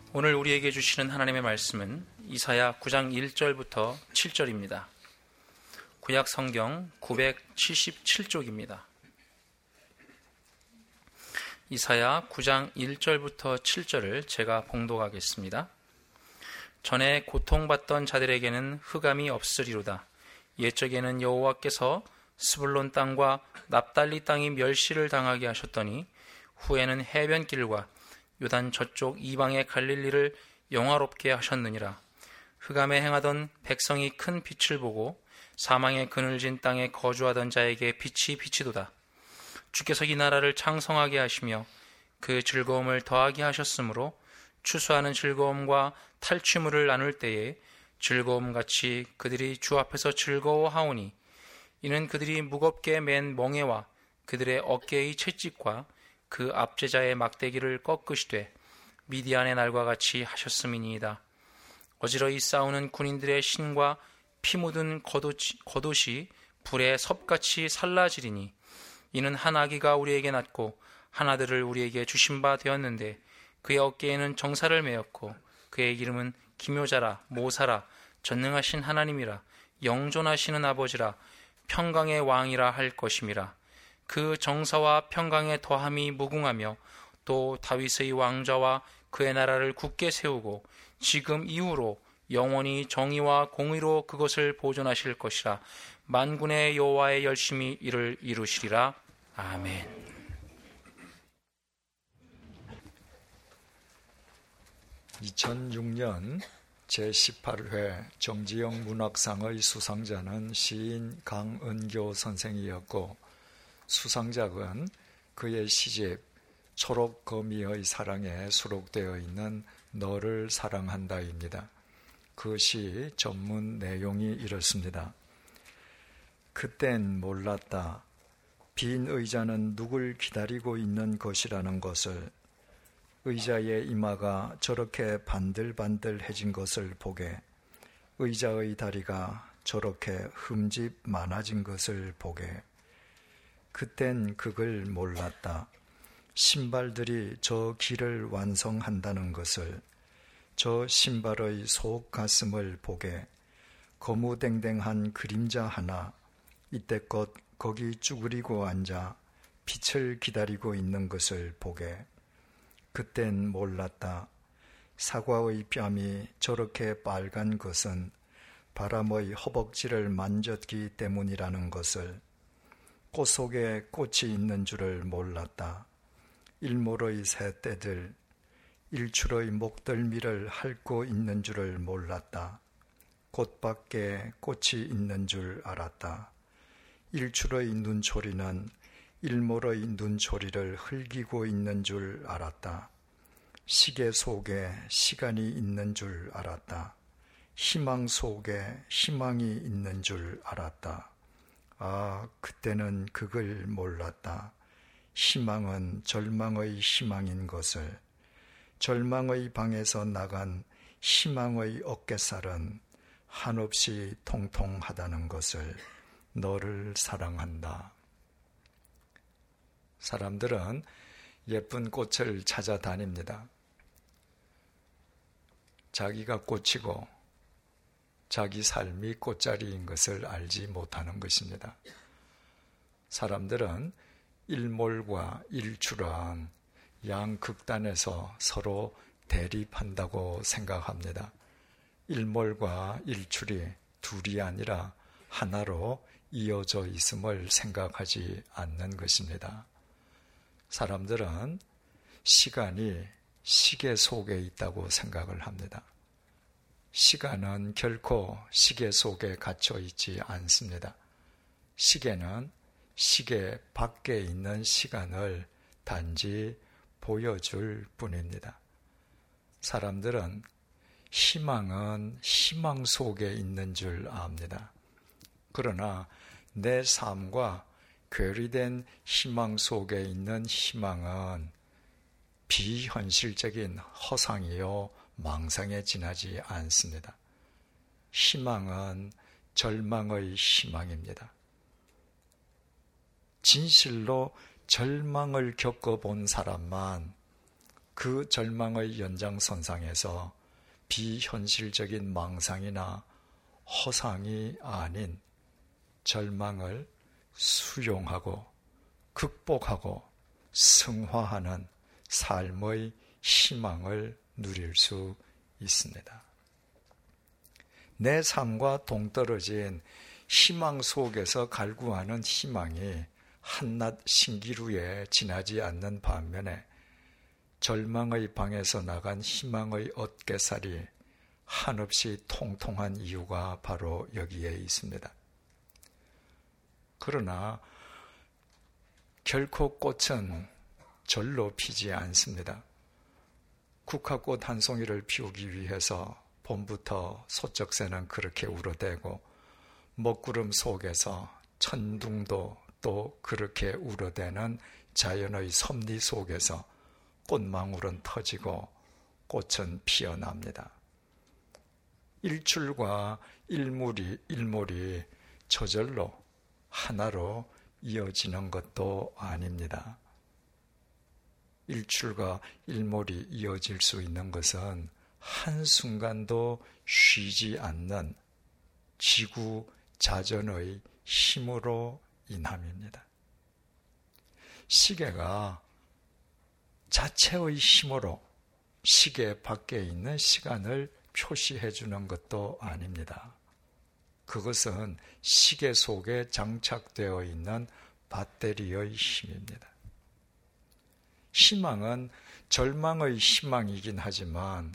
오늘 우리에게 주시는 하나님의 말씀은 이사야 9장 1절부터 7절입니다. 구약 성경 977쪽입니다. 이사야 9장 1절부터 7절을 제가 봉독하겠습니다. 전에 고통받던 자들에게는 흑암이 없으리로다. 옛적에는 여호와께서 스불론 땅과 납달리 땅이 멸시를 당하게 하셨더니 후에는 해변길과 요단 저쪽 이방의 갈릴리를 영화롭게 하셨느니라. 흑암에 행하던 백성이 큰 빛을 보고 사망의 그늘진 땅에 거주하던 자에게 빛이 비치도다. 주께서 이 나라를 창성하게 하시며 그 즐거움을 더하게 하셨으므로 추수하는 즐거움과 탈취물을 나눌 때에 즐거움같이 그들이 주 앞에서 즐거워하오니 이는 그들이 무겁게 맨 멍에와 그들의 어깨의 채찍과 그 압제자의 막대기를 꺾으시되 미디안의 날과 같이 하셨음이니이다. 어지러이 싸우는 군인들의 신과 피 묻은 겉옷이 불에 섭같이 살라지리니 이는 한 아기가 우리에게 낳고 한 아들을 우리에게 주신 바 되었는데 그의 어깨에는 정사를 메었고 그의 이름은 기묘자라 모사라 전능하신 하나님이라 영존하시는 아버지라 평강의 왕이라 할 것임이라. 그 정사와 평강의 더함이 무궁하며 또 다윗의 왕좌와 그의 나라를 굳게 세우고 지금 이후로 영원히 정의와 공의로 그것을 보존하실 것이라. 만군의 여호와의 열심히 이를 이루시리라. 아멘. (2006년) 제18회 정지영 문학상의 수상자는 시인 강은교 선생이었고 수상작은 그의 시집 초록거미의 사랑에 수록되어 있는 너를 사랑한다입니다. 그 시 전문 내용이 이렇습니다. 그땐 몰랐다. 빈 의자는 누굴 기다리고 있는 것이라는 것을. 의자의 이마가 저렇게 반들반들해진 것을 보게. 의자의 다리가 저렇게 흠집 많아진 것을 보게. 그땐 그걸 몰랐다. 신발들이 저 길을 완성한다는 것을. 저 신발의 속 가슴을 보게. 거무댕댕한 그림자 하나 이때껏 거기 쭈그리고 앉아 빛을 기다리고 있는 것을 보게. 그땐 몰랐다. 사과의 뺨이 저렇게 빨간 것은 바람의 허벅지를 만졌기 때문이라는 것을. 꽃 속에 꽃이 있는 줄을 몰랐다. 일몰의 새떼들, 일출의 목덜미를 핥고 있는 줄을 몰랐다. 꽃밖에 꽃이 있는 줄 알았다. 일출의 눈초리는 일몰의 눈초리를 흘기고 있는 줄 알았다. 시계 속에 시간이 있는 줄 알았다. 희망 속에 희망이 있는 줄 알았다. 아, 그때는 그걸 몰랐다. 희망은 절망의 희망인 것을. 절망의 방에서 나간 희망의 어깨살은 한없이 통통하다는 것을. 너를 사랑한다. 사람들은 예쁜 꽃을 찾아다닙니다. 자기가 꽃이고 자기 삶이 꽃자리인 것을 알지 못하는 것입니다. 사람들은 일몰과 일출은 양극단에서 서로 대립한다고 생각합니다. 일몰과 일출이 둘이 아니라 하나로 이어져 있음을 생각하지 않는 것입니다. 사람들은 시간이 시계 속에 있다고 생각을 합니다. 시간은 결코 시계 속에 갇혀 있지 않습니다. 시계는 시계 밖에 있는 시간을 단지 보여줄 뿐입니다. 사람들은 희망은 희망 속에 있는 줄 압니다. 그러나 내 삶과 괴리된 희망 속에 있는 희망은 비현실적인 허상이요 망상에 지나지 않습니다. 희망은 절망의 희망입니다. 진실로 절망을 겪어본 사람만 그 절망의 연장선상에서 비현실적인 망상이나 허상이 아닌 절망을 수용하고 극복하고 승화하는 삶의 희망을 누릴 수 있습니다. 내 삶과 동떨어진 희망 속에서 갈구하는 희망이 한낱 신기루에 지나지 않는 반면에 절망의 방에서 나간 희망의 어깨살이 한없이 통통한 이유가 바로 여기에 있습니다. 그러나 결코 꽃은 절로 피지 않습니다. 국화꽃 한 송이를 피우기 위해서 봄부터 소쩍새는 그렇게 울어대고 먹구름 속에서 천둥도 또 그렇게 울어대는 자연의 섭리 속에서 꽃망울은 터지고 꽃은 피어납니다. 일출과 일몰이 저절로 하나로 이어지는 것도 아닙니다. 일출과 일몰이 이어질 수 있는 것은 한순간도 쉬지 않는 지구 자전의 힘으로 인함입니다. 시계가 자체의 힘으로 시계 밖에 있는 시간을 표시해 주는 것도 아닙니다. 그것은 시계 속에 장착되어 있는 배터리의 힘입니다. 희망은 절망의 희망이긴 하지만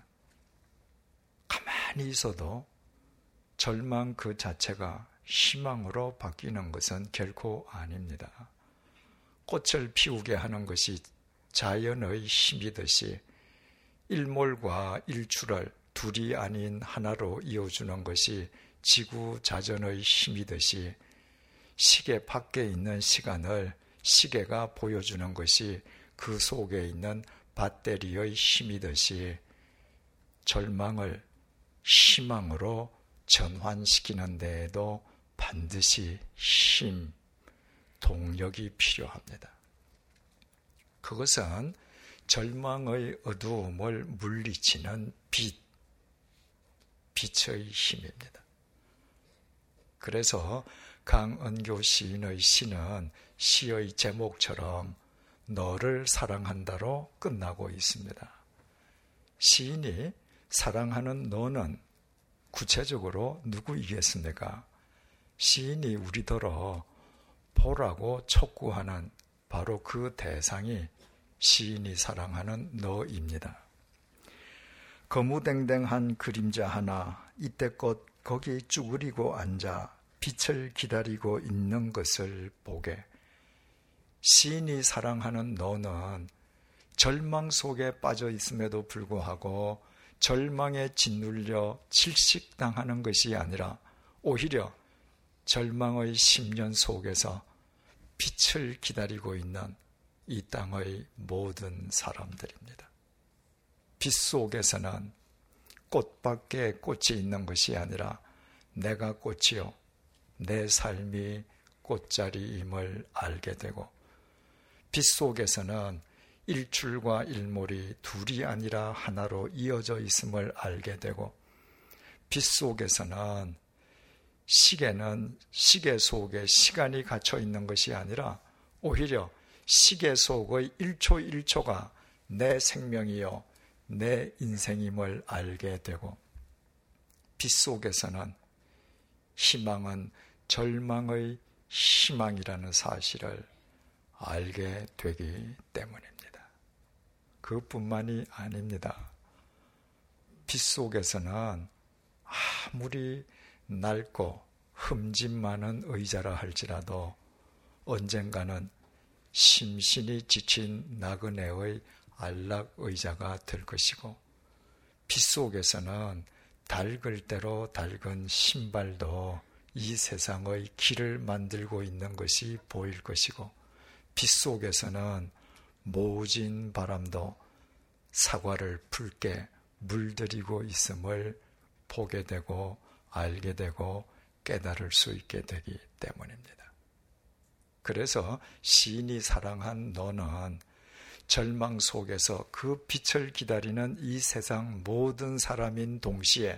가만히 있어도 절망 그 자체가 희망으로 바뀌는 것은 결코 아닙니다. 꽃을 피우게 하는 것이 자연의 힘이듯이 일몰과 일출을 둘이 아닌 하나로 이어주는 것이 지구 자전의 힘이듯이 시계 밖에 있는 시간을 시계가 보여주는 것이 그 속에 있는 배터리의 힘이듯이 절망을 희망으로 전환시키는 데에도 반드시 힘, 동력이 필요합니다. 그것은 절망의 어두움을 물리치는 빛의 힘입니다. 그래서 강은교 시인의 시는 시의 제목처럼 너를 사랑한다로 끝나고 있습니다. 시인이 사랑하는 너는 구체적으로 누구이겠습니까? 시인이 우리더러 보라고 촉구하는 바로 그 대상이 시인이 사랑하는 너입니다. 거무댕댕한 그림자 하나 이때껏 거기 쭈그리고 앉아 빛을 기다리고 있는 것을 보게 시인이 사랑하는 너는 절망 속에 빠져 있음에도 불구하고 절망에 짓눌려 질식당하는 것이 아니라 오히려 절망의 심년 속에서 빛을 기다리고 있는 이 땅의 모든 사람들입니다. 빛 속에서는 꽃밖에 꽃이 있는 것이 아니라 내가 꽃이요 내 삶이 꽃자리임을 알게 되고 빛 속에서는 일출과 일몰이 둘이 아니라 하나로 이어져 있음을 알게 되고 빛 속에서는 시계는 시계 속에 시간이 갇혀 있는 것이 아니라 오히려 시계 속의 1초 1초가 내 생명이요 내 인생임을 알게 되고 빛 속에서는 희망은 절망의 희망이라는 사실을 알게 되기 때문입니다. 그뿐만이 아닙니다. 빛 속에서는 아무리 낡고 흠집 많은 의자라 할지라도 언젠가는 심신이 지친 나그네의 안락 의자가 될 것이고 빛 속에서는 닳을 대로 닳은 신발도 이 세상의 길을 만들고 있는 것이 보일 것이고 빛 속에서는 모진 바람도 사과를 붉게 물들이고 있음을 보게 되고 알게 되고 깨달을 수 있게 되기 때문입니다. 그래서 시인이 사랑한 너는 절망 속에서 그 빛을 기다리는 이 세상 모든 사람인 동시에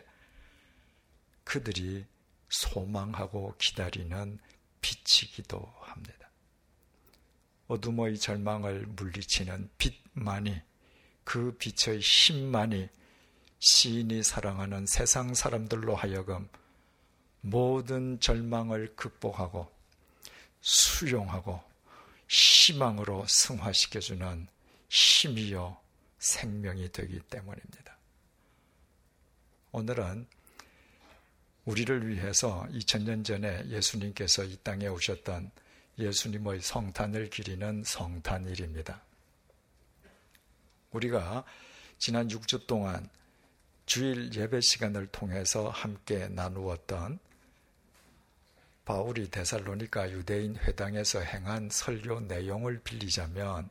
그들이 소망하고 기다리는 빛이기도 합니다. 어둠의 절망을 물리치는 빛만이, 그 빛의 힘만이 시인이 사랑하는 세상 사람들로 하여금 모든 절망을 극복하고 수용하고 희망으로 승화시켜주는 힘이요 생명이 되기 때문입니다. 오늘은 우리를 위해서 2000년 전에 예수님께서 이 땅에 오셨던 예수님의 성탄을 기리는 성탄일입니다. 우리가 지난 6주 동안 주일 예배 시간을 통해서 함께 나누었던 바울이 데살로니가 유대인 회당에서 행한 설교 내용을 빌리자면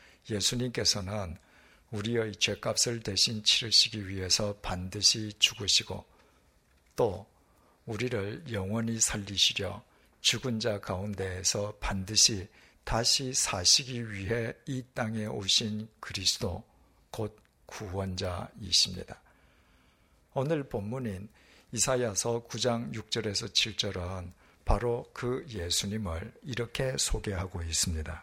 예수님께서는 우리의 죄값을 대신 치르시기 위해서 반드시 죽으시고 또 우리를 영원히 살리시려 죽은 자 가운데에서 반드시 다시 사시기 위해 이 땅에 오신 그리스도 곧 구원자이십니다. 오늘 본문인 이사야서 9장 6절에서 7절은 바로 그 예수님을 이렇게 소개하고 있습니다.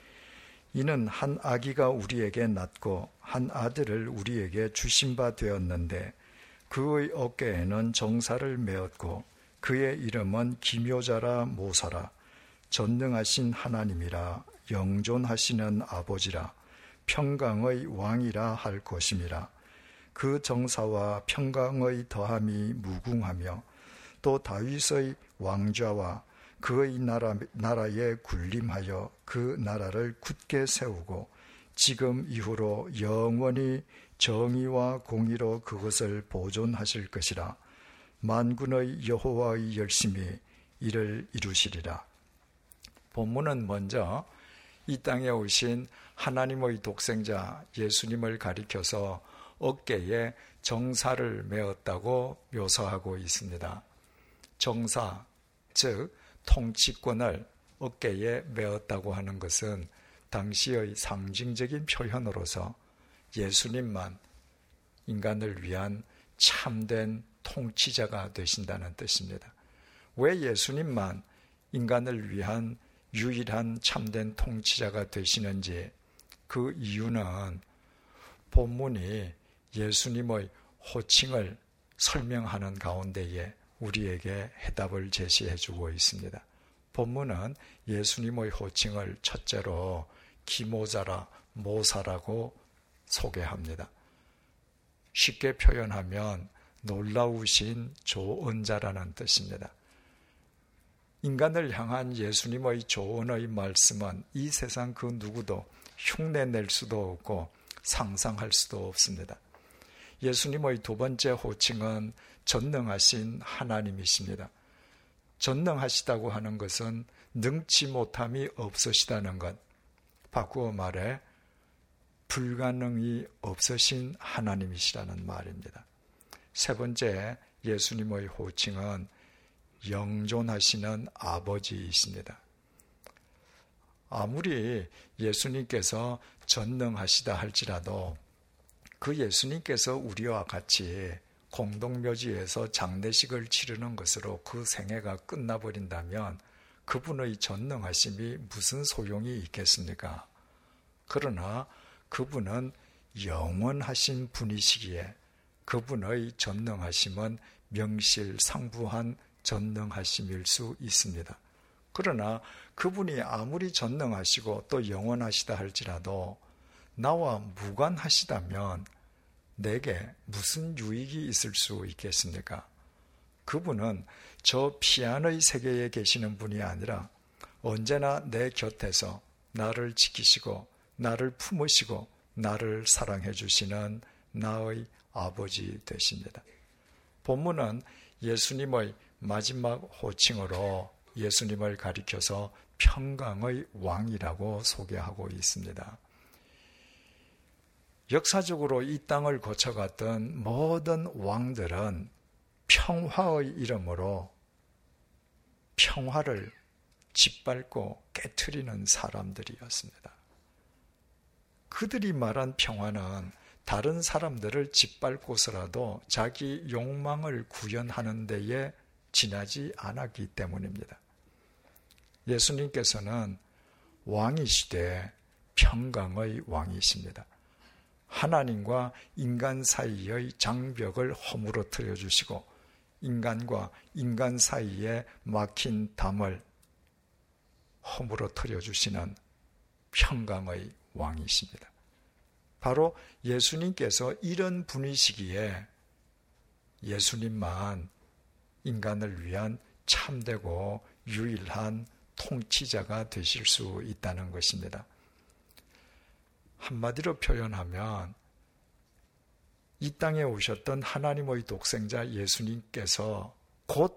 이는 한 아기가 우리에게 낳고 한 아들을 우리에게 주신 바 되었는데 그의 어깨에는 정사를 메었고 그의 이름은 기묘자라 모사라 전능하신 하나님이라 영존하시는 아버지라 평강의 왕이라 할 것임이라. 그 정사와 평강의 더함이 무궁하며 또 다윗의 왕좌와 그의 나라에 군림하여 그 나라를 굳게 세우고 지금 이후로 영원히 정의와 공의로 그것을 보존하실 것이라. 만군의 여호와의 열심히 이를 이루시리라. 본문은 먼저 이 땅에 오신 하나님의 독생자 예수님을 가리켜서 어깨에 정사를 메었다고 묘사하고 있습니다. 정사, 즉 통치권을 어깨에 메었다고 하는 것은 당시의 상징적인 표현으로서 예수님만 인간을 위한 참된 통치자가 되신다는 뜻입니다. 왜 예수님만 인간을 위한 유일한 참된 통치자가 되시는지 그 이유는 본문이 예수님의 호칭을 설명하는 가운데에 우리에게 해답을 제시해 주고 있습니다. 본문은 예수님의 호칭을 첫째로 기모자라 모사라고 소개합니다. 쉽게 표현하면 놀라우신 조언자라는 뜻입니다. 인간을 향한 예수님의 조언의 말씀은 이 세상 그 누구도 흉내낼 수도 없고 상상할 수도 없습니다. 예수님의 두 번째 호칭은 전능하신 하나님이십니다. 전능하시다고 하는 것은 능치 못함이 없으시다는 것, 바꾸어 말해 불가능이 없으신 하나님이시라는 말입니다. 세 번째 예수님의 호칭은 영존하시는 아버지이십니다. 아무리 예수님께서 전능하시다 할지라도 그 예수님께서 우리와 같이 공동묘지에서 장례식을 치르는 것으로 그 생애가 끝나버린다면 그분의 전능하심이 무슨 소용이 있겠습니까? 그러나 그분은 영원하신 분이시기에 그분의 전능하심은 명실상부한 전능하심일 수 있습니다. 그러나 그분이 아무리 전능하시고 또 영원하시다 할지라도 나와 무관하시다면 내게 무슨 유익이 있을 수 있겠습니까? 그분은 저 피안의 세계에 계시는 분이 아니라 언제나 내 곁에서 나를 지키시고 나를 품으시고 나를 사랑해 주시는 나의 아버지 되십니다. 본문은 예수님의 마지막 호칭으로 예수님을 가리켜서 평강의 왕이라고 소개하고 있습니다. 역사적으로 이 땅을 거쳐갔던 모든 왕들은 평화의 이름으로 평화를 짓밟고 깨트리는 사람들이었습니다. 그들이 말한 평화는 다른 사람들을 짓밟고서라도 자기 욕망을 구현하는 데에 지나지 않았기 때문입니다. 예수님께서는 왕이시되 평강의 왕이십니다. 하나님과 인간 사이의 장벽을 허물어뜨려 주시고 인간과 인간 사이에 막힌 담을 허물어뜨려 주시는 평강의 왕이십니다. 바로 예수님께서 이런 분이시기에 예수님만 인간을 위한 참되고 유일한 통치자가 되실 수 있다는 것입니다. 한마디로 표현하면 이 땅에 오셨던 하나님의 독생자 예수님께서 곧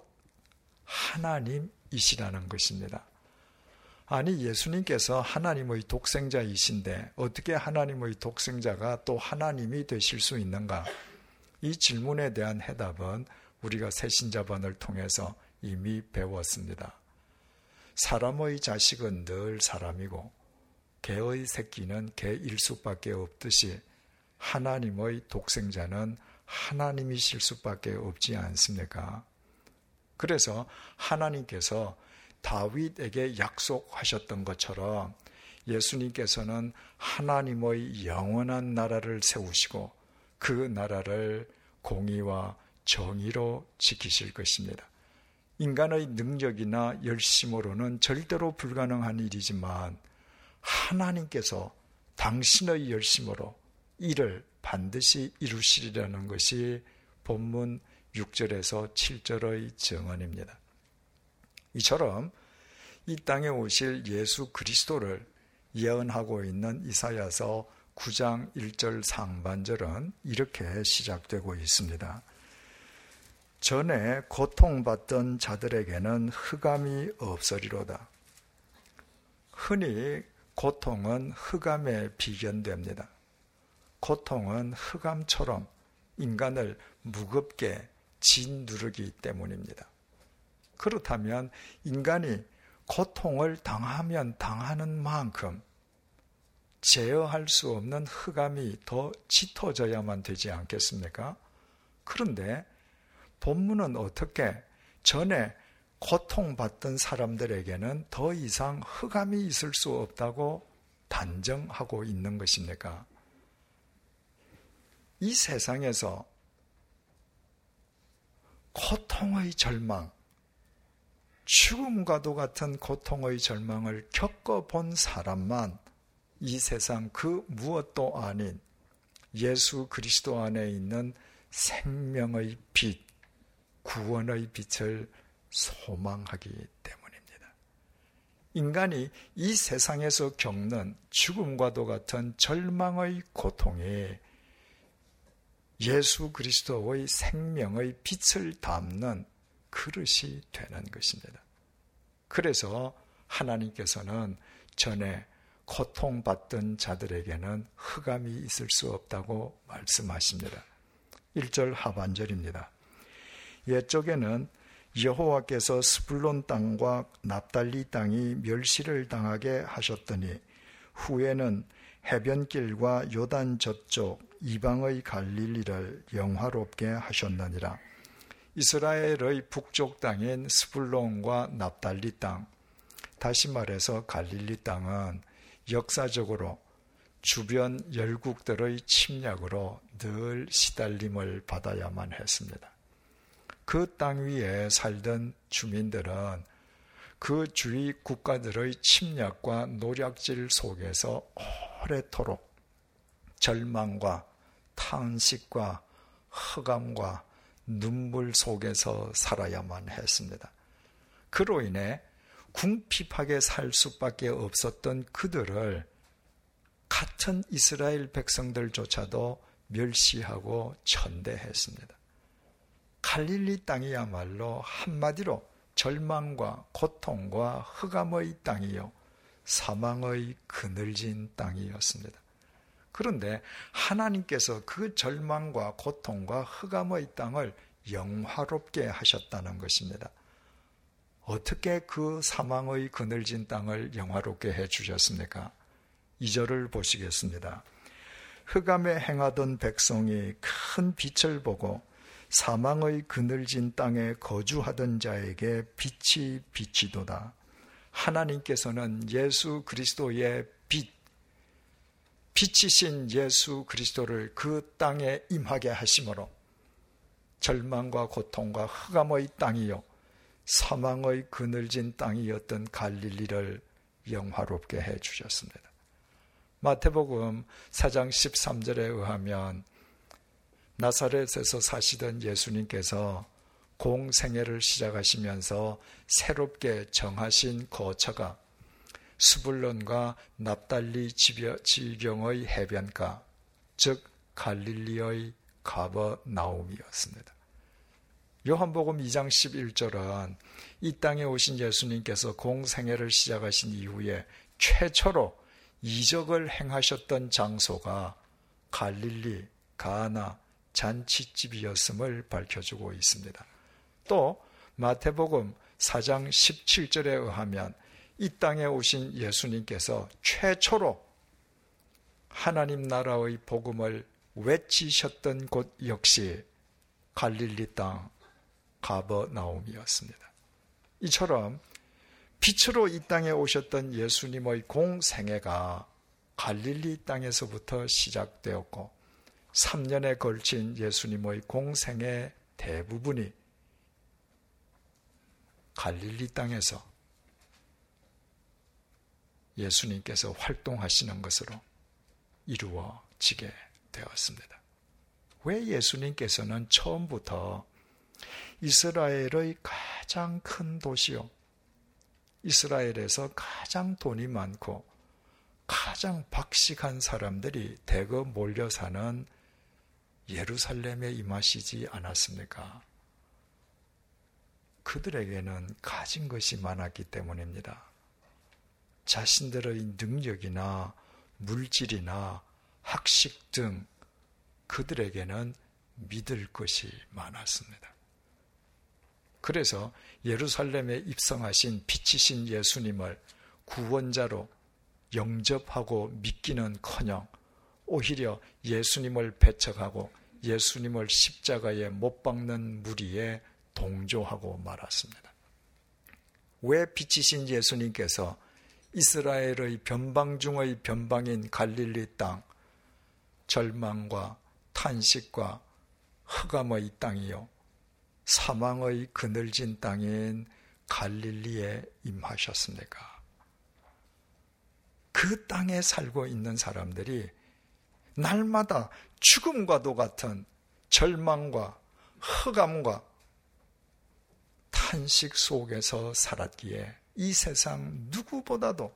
하나님이시라는 것입니다. 아니, 예수님께서 하나님의 독생자이신데 어떻게 하나님의 독생자가 또 하나님이 되실 수 있는가? 이 질문에 대한 해답은 우리가 새신자반을 통해서 이미 배웠습니다. 사람의 자식은 늘 사람이고 개의 새끼는 개일 수밖에 없듯이 하나님의 독생자는 하나님이실 수밖에 없지 않습니까? 그래서 하나님께서 다윗에게 약속하셨던 것처럼 예수님께서는 하나님의 영원한 나라를 세우시고 그 나라를 공의와 정의로 지키실 것입니다. 인간의 능력이나 열심으로는 절대로 불가능한 일이지만 하나님께서 당신의 열심으로 이를 반드시 이루시리라는 것이 본문 6절에서 7절의 증언입니다. 이처럼 이 땅에 오실 예수 그리스도를 예언하고 있는 이사야서 9장 1절 상반절은 이렇게 시작되고 있습니다. 전에 고통받던 자들에게는 흑암이 없으리로다. 흔히 고통은 흑암에 비견됩니다. 고통은 흑암처럼 인간을 무겁게 짓누르기 때문입니다. 그렇다면 인간이 고통을 당하면 당하는 만큼 제어할 수 없는 흑암이 더 짙어져야만 되지 않겠습니까? 그런데 본문은 어떻게 전에 고통받던 사람들에게는 더 이상 흑암이 있을 수 없다고 단정하고 있는 것입니까? 이 세상에서 고통의 절망, 죽음과도 같은 고통의 절망을 겪어본 사람만 이 세상 그 무엇도 아닌 예수 그리스도 안에 있는 생명의 빛, 구원의 빛을 소망하기 때문입니다. 인간이 이 세상에서 겪는 죽음과도 같은 절망의 고통이 예수 그리스도의 생명의 빛을 담는 그릇이 되는 것입니다. 그래서 하나님께서는 전에 고통받던 자들에게는 흑암이 있을 수 없다고 말씀하십니다. 1절 하반절입니다. 옛적에는 여호와께서 스불론 땅과 납달리 땅이 멸시를 당하게 하셨더니 후에는 해변길과 요단 저쪽 이방의 갈릴리를 영화롭게 하셨느니라. 이스라엘의 북쪽 땅인 스불론과 납달리 땅, 다시 말해서 갈릴리 땅은 역사적으로 주변 열국들의 침략으로 늘 시달림을 받아야만 했습니다. 그 땅 위에 살던 주민들은 그 주위 국가들의 침략과 노략질 속에서 오래도록 절망과 탄식과 흑암과 눈물 속에서 살아야만 했습니다. 그로 인해 궁핍하게 살 수밖에 없었던 그들을 같은 이스라엘 백성들조차도 멸시하고 천대했습니다. 갈릴리 땅이야말로 한마디로 절망과 고통과 흑암의 땅이요 사망의 그늘진 땅이었습니다. 그런데 하나님께서 그 절망과 고통과 흑암의 땅을 영화롭게 하셨다는 것입니다. 어떻게 그 사망의 그늘진 땅을 영화롭게 해주셨습니까? 2절을 보시겠습니다. 흑암에 행하던 백성이 큰 빛을 보고 사망의 그늘진 땅에 거주하던 자에게 빛이 비치도다. 하나님께서는 예수 그리스도의 빛이신 예수 그리스도를 그 땅에 임하게 하심으로 절망과 고통과 흑암의 땅이요 사망의 그늘진 땅이었던 갈릴리를 영화롭게 해주셨습니다. 마태복음 4장 13절에 의하면 나사렛에서 사시던 예수님께서 공생애를 시작하시면서 새롭게 정하신 거처가 스불론과 납달리 지경의 해변가, 즉 갈릴리의 가버나움이었습니다. 요한복음 2장 11절은 이 땅에 오신 예수님께서 공생애를 시작하신 이후에 최초로 이적을 행하셨던 장소가 갈릴리, 가나, 잔치집이었음을 밝혀주고 있습니다. 또 마태복음 4장 17절에 의하면 이 땅에 오신 예수님께서 최초로 하나님 나라의 복음을 외치셨던 곳 역시 갈릴리 땅 가버나움이었습니다. 이처럼 빛으로 이 땅에 오셨던 예수님의 공생애가 갈릴리 땅에서부터 시작되었고 3년에 걸친 예수님의 공생애 대부분이 갈릴리 땅에서 예수님께서 활동하시는 것으로 이루어지게 되었습니다. 왜 예수님께서는 처음부터 이스라엘의 가장 큰 도시요, 이스라엘에서 가장 돈이 많고 가장 박식한 사람들이 대거 몰려 사는 예루살렘에 임하시지 않았습니까? 그들에게는 가진 것이 많았기 때문입니다. 자신들의 능력이나 물질이나 학식 등 그들에게는 믿을 것이 많았습니다. 그래서 예루살렘에 입성하신 빛이신 예수님을 구원자로 영접하고 믿기는커녕 오히려 예수님을 배척하고 예수님을 십자가에 못 박는 무리에 동조하고 말았습니다. 왜 빛이신 예수님께서 이스라엘의 변방 중의 변방인 갈릴리 땅, 절망과 탄식과 흑암의 땅이요 사망의 그늘진 땅인 갈릴리에 임하셨습니까? 그 땅에 살고 있는 사람들이 날마다 죽음과도 같은 절망과 흑암과 탄식 속에서 살았기에 이 세상 누구보다도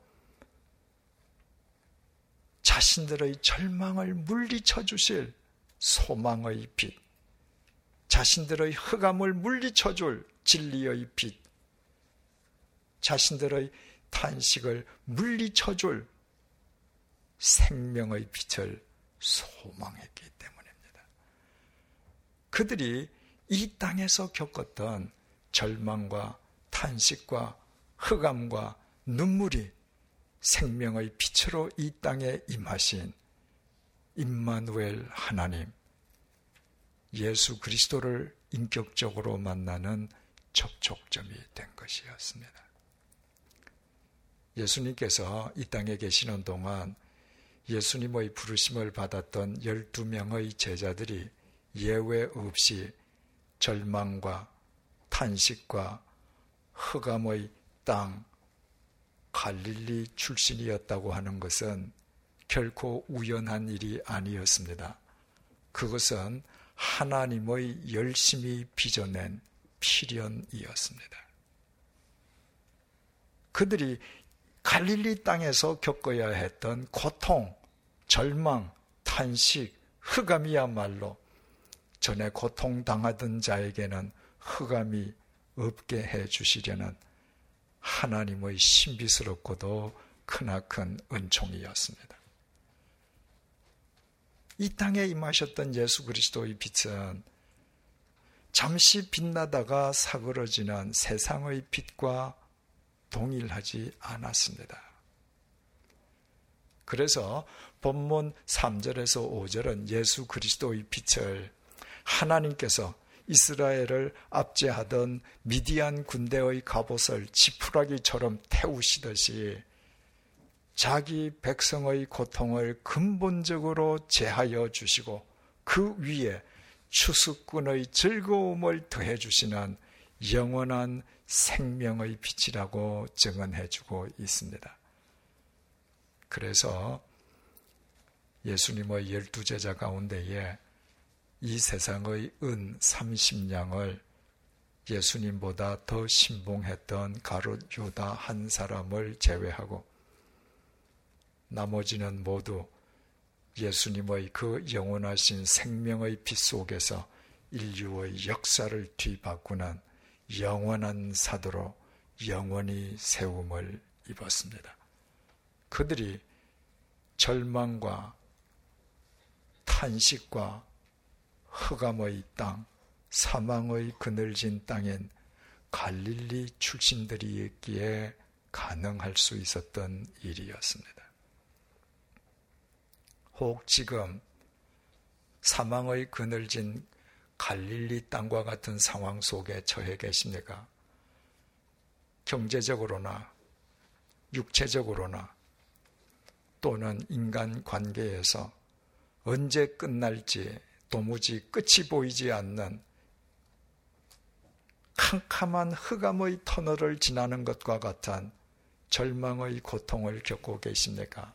자신들의 절망을 물리쳐 주실 소망의 빛, 자신들의 흑암을 물리쳐 줄 진리의 빛, 자신들의 탄식을 물리쳐 줄 생명의 빛을 소망했기 때문입니다. 그들이 이 땅에서 겪었던 절망과 탄식과 흑암과 눈물이 생명의 빛으로 이 땅에 임하신 임마누엘 하나님, 예수 그리스도를 인격적으로 만나는 접촉점이 된 것이었습니다. 예수님께서 이 땅에 계시는 동안 예수님의 부르심을 받았던 12명의 제자들이 예외 없이 절망과 탄식과 흑암의 땅 갈릴리 출신이었다고 하는 것은 결코 우연한 일이 아니었습니다. 그것은 하나님의 열심히 빚어낸 필연이었습니다. 그들이 갈릴리 땅에서 겪어야 했던 고통, 절망, 탄식, 흑암이야말로 전에 고통당하던 자에게는 흑암이 없게 해주시려는 하나님의 신비스럽고도 크나큰 은총이었습니다. 이 땅에 임하셨던 예수 그리스도의 빛은 잠시 빛나다가 사그러지는 세상의 빛과 동일하지 않았습니다. 그래서 본문 3절에서 5절은 예수 그리스도의 빛을 하나님께서 이스라엘을 압제하던 미디안 군대의 갑옷을 지푸라기처럼 태우시듯이 자기 백성의 고통을 근본적으로 제하여 주시고 그 위에 추수꾼의 즐거움을 더해 주시는 영원한 생명의 빛이라고 증언해 주고 있습니다. 그래서 예수님의 12제자 가운데에 이 세상의 은 30냥을 예수님보다 더 신봉했던 가룟 유다 한 사람을 제외하고 나머지는 모두 예수님의 그 영원하신 생명의 빛 속에서 인류의 역사를 뒤바꾸는 영원한 사도로 영원히 세움을 입었습니다. 그들이 절망과 탄식과 흑암의 땅, 사망의 그늘진 땅엔 갈릴리 출신들이었기에 가능할 수 있었던 일이었습니다. 혹 지금 사망의 그늘진 갈릴리 땅과 같은 상황 속에 처해 계십니까? 경제적으로나 육체적으로나 또는 인간관계에서 언제 끝날지 도무지 끝이 보이지 않는 캄캄한 흑암의 터널을 지나는 것과 같은 절망의 고통을 겪고 계십니까?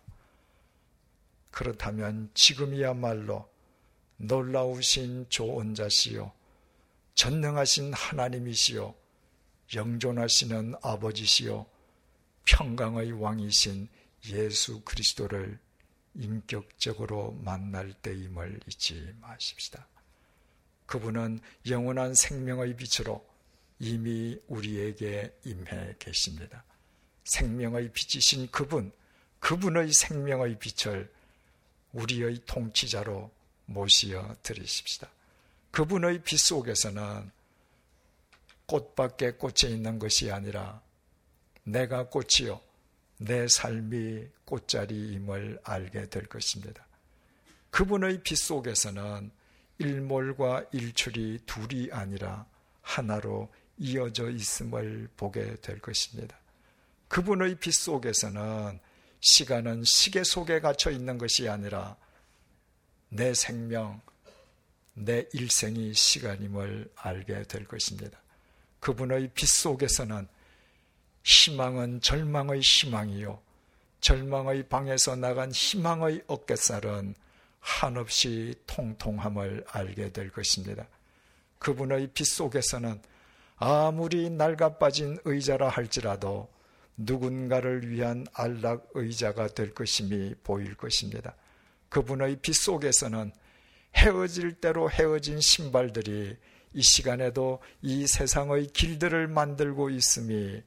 그렇다면 지금이야말로 놀라우신 조언자시요 전능하신 하나님이시요 영존하시는 아버지시요 평강의 왕이신 예수 그리스도를 인격적으로 만날 때임을 잊지 마십시다. 그분은 영원한 생명의 빛으로 이미 우리에게 임해 계십니다. 생명의 빛이신 그분의 생명의 빛을 우리의 통치자로 모시어 드리십시다. 그분의 빛 속에서는 꽃밖에 꽂혀 있는 것이 아니라 내가 꽃이요 내 삶이 꽃자리임을 알게 될 것입니다. 그분의 빛 속에서는 일몰과 일출이 둘이 아니라 하나로 이어져 있음을 보게 될 것입니다. 그분의 빛 속에서는 시간은 시계 속에 갇혀 있는 것이 아니라 내 생명, 내 일생이 시간임을 알게 될 것입니다. 그분의 빛 속에서는 희망은 절망의 희망이요 절망의 방에서 나간 희망의 어깨살은 한없이 통통함을 알게 될 것입니다. 그분의 빛 속에서는 아무리 낡아빠진 의자라 할지라도 누군가를 위한 안락 의자가 될 것임이 보일 것입니다. 그분의 빛 속에서는 헤어질 대로 헤어진 신발들이 이 시간에도 이 세상의 길들을 만들고 있음이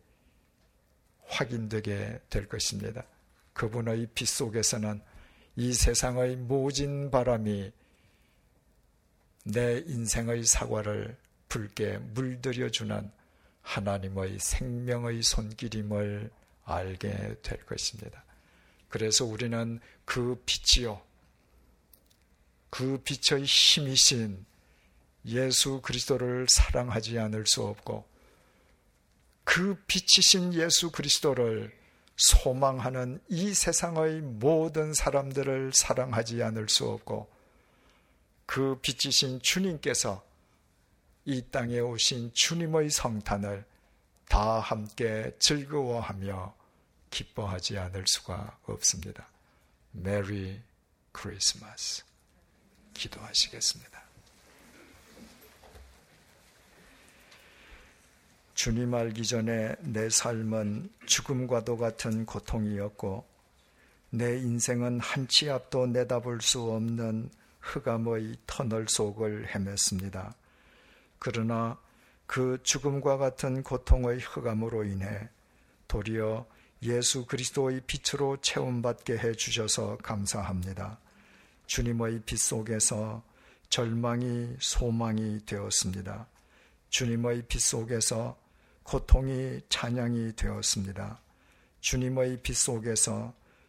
확인되게 될 것입니다. 그분의 빛 속에서는 이 세상의 모진 바람이 내 인생의 사과를 붉게 물들여주는 하나님의 생명의 손길임을 알게 될 것입니다. 그래서 우리는 그 빛이요 그 빛의 힘이신 예수 그리스도를 사랑하지 않을 수 없고 그 빛이신 예수 그리스도를 소망하는 이 세상의 모든 사람들을 사랑하지 않을 수 없고 그 빛이신 주님께서 이 땅에 오신 주님의 성탄을 다 함께 즐거워하며 기뻐하지 않을 수가 없습니다. 메리 크리스마스. 기도하시겠습니다. 주님 알기 전에 내 삶은 죽음과도 같은 고통이었고 내 인생은 한 치 앞도 내다볼 수 없는 흑암의 터널 속을 헤맸습니다. 그러나 그 죽음과 같은 고통의 흑암으로 인해 도리어 예수 그리스도의 빛으로 체험받게 해주셔서 감사합니다. 주님의 빛 속에서 절망이 소망이 되었습니다. 주님의 빛 속에서 고통이 찬양이 되었습니다. 주님의 빛 속에서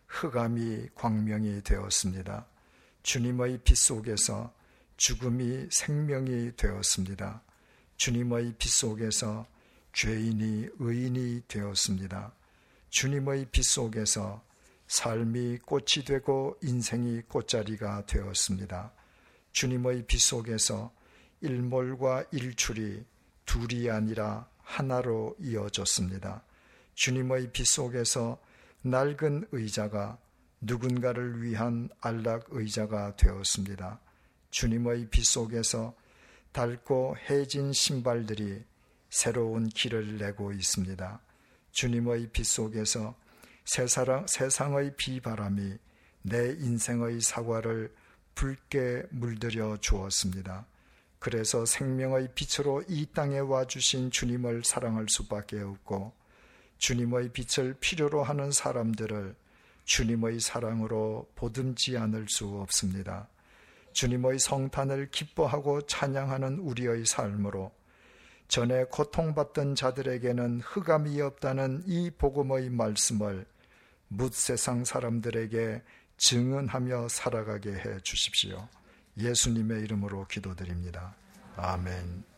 흑암이 광명이 되었습니다. 주님의 빛 속에서 죽음이 생명이 되었습니다. 주님의 빛 속에서 죄인이 의인이 되었습니다. 주님의 빛 속에서 삶이 꽃이 되고 인생이 꽃자리가 되었습니다. 주님의 빛 속에서 일몰과 일출이 둘이 아니라 하나로 이어졌습니다. 주님의 빛 속에서 낡은 의자가 누군가를 위한 안락 의자가 되었습니다. 주님의 빛 속에서 닳고 해진 신발들이 새로운 길을 내고 있습니다. 주님의 빛 속에서 세상의 비바람이 내 인생의 사과를 붉게 물들여 주었습니다. 그래서 생명의 빛으로 이 땅에 와주신 주님을 사랑할 수밖에 없고, 주님의 빛을 필요로 하는 사람들을 주님의 사랑으로 보듬지 않을 수 없습니다. 주님의 성탄을 기뻐하고 찬양하는 우리의 삶으로 전에 고통받던 자들에게는 흑암이 없다는 이 복음의 말씀을 뭇세상 사람들에게 증언하며 살아가게 해 주십시오. 예수님의 이름으로 기도드립니다. 아멘.